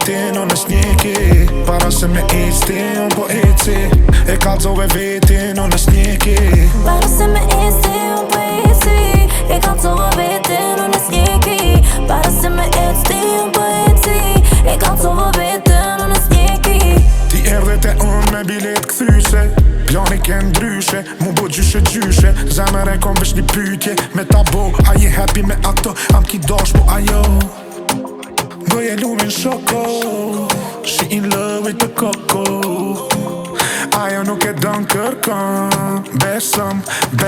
vetin, unë është njeki. Para se me isti, unë po eci. E kalzove vetin, unë është njeki. Para se me isti, unë po eci. E kalzove vetin, unë është njeki. Para se me isti, unë po eci. E kalzove vetin, unë është njeki. Ti erdhe te unë me bilet këthyse. Plani ke ndryshe, mu bo gjyshe Zemër e kom vesh një pytje me tabo. A je happy me ato, am ki dash po ajo Goje lumin shoko, she in love with the coco. Ajo nuk e dën kërkon, besëm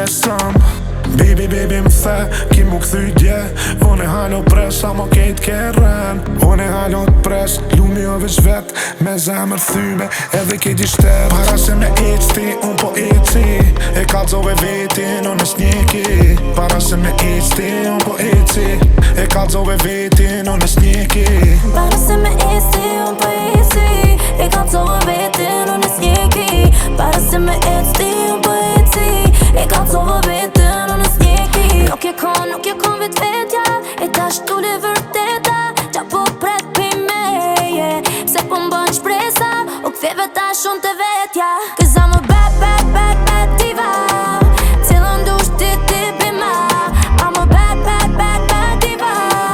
Baby, më the, ki mu këthy dje. Unë e halo pres, sa mo kejt kërën. Unë e halo t'pres, lumi o veç vet. Me zemër thyme, edhe kejt i shtet. Para se me ecti, unë po eci. E kalzove vetin, unë është njeki. Para se me ecti, unë po eci. E kalzove vetin, unë është njeki. Para se me eci, unë po eci. E kalzove vetin, unë është njeki. Para se me eci, unë po eci. E kalzove vetin, unë është njeki. Nuk je kon vet vetja. E ta shtule vërteta. Qa po pret pi meje. Se po m'bën shpresa. U ktheve ta shumë të vetja. Cause I'm a bad diva. Cilën dush ti bima. I'm a bad diva.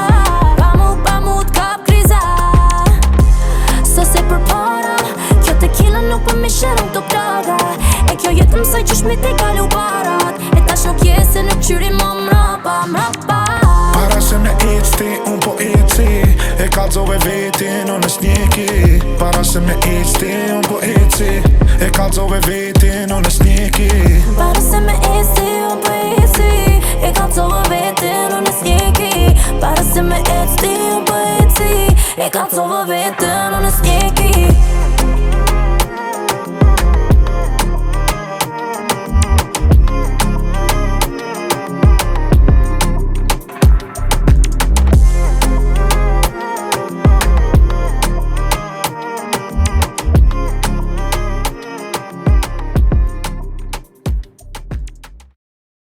Pa mu t'kap kriza. So se për para. Kjo tequila nuk për misheron të plaga. E kjo jetë mësoj që shmi te kalu barat. E tash nuk je se nuk qyri më mrapa. Para se me ecti, unë po eci. E kalzove vetin, unë është njeki. Para se me ecti, unë po eci. E kalzove vetin, unë është njeki. Para se me eci, unë po eci. E kalzove vetin, unë është njeki. Para se me ecti, unë po eci. E kalzove vetin, unë është njeki.